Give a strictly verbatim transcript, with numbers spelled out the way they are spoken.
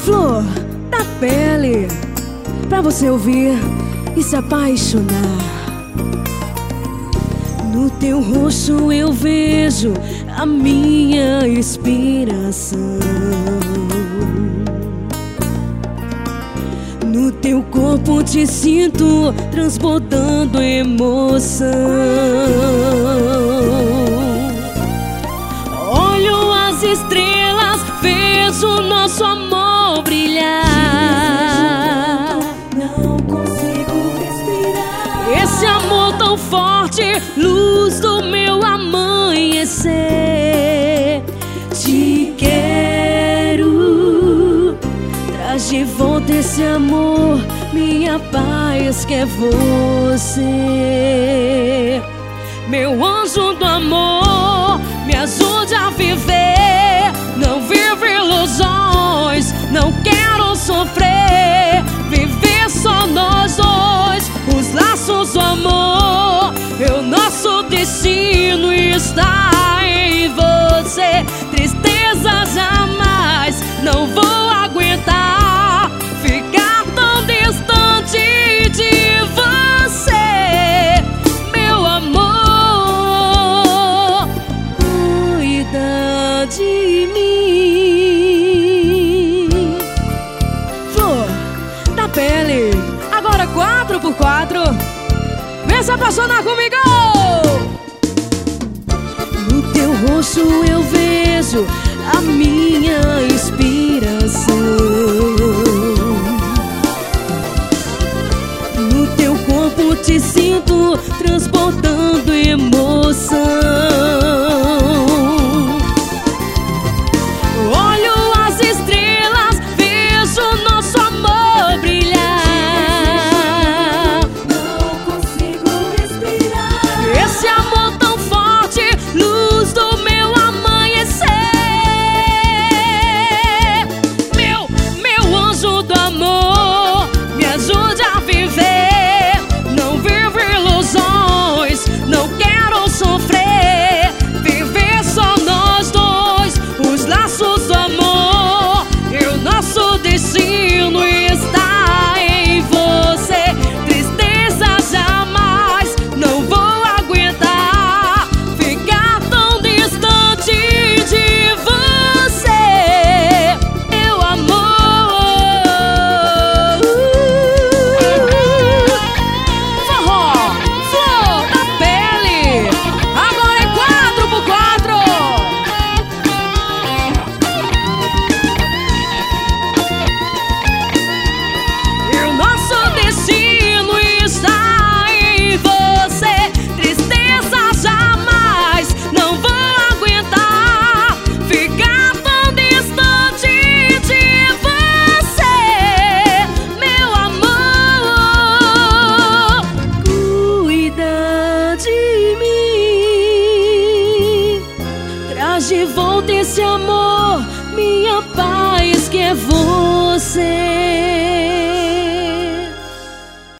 Flor da pele, pra você ouvir e se apaixonar. No teu rosto eu vejo a minha inspiração. No teu corpo te sinto transbordando emoção. Olho as estrelas, vejo o nosso amor brilhar. Não consigo respirar. Esse amor tão forte, luz do meu amanhecer. Te quero, traz de volta esse amor, minha paz que é você. Meu anjo do amor, me ajude a viver. Não vivo ilusões, não quero sofrer. Viver só nós dois, os laços do amor. O nosso destino está em você. Tristeza jamais, não vou aguentar ficar tão distante de você. Meu amor, cuida de mim. Flor da pele, agora quatro por quatro. Vem se apaixonar comigo! No teu rosto eu vejo a minha inspiração. No teu corpo te sinto transportando emoção. Olho as estrelas, vejo o nosso amor brilhar. Não consigo respirar. Esse amor tão forte, luz do meu amanhecer. Meu, meu anjo do amor, me ajude a viver. Não vivo ilusões, não quero sofrer. Viver só nós dois, os laços do amor. E o nosso destino está em você. Tristeza jamais, não vou aguentar ficar tão distante de você. Meu amor. Forró, flor da pele, agora é quatro por quatro. E o nosso destino está em você. Tristeza jamais, não vou aguentar ficar tão distante de você. Meu amor, cuida de mim. Traz de volta esse amor, minha paz que é você.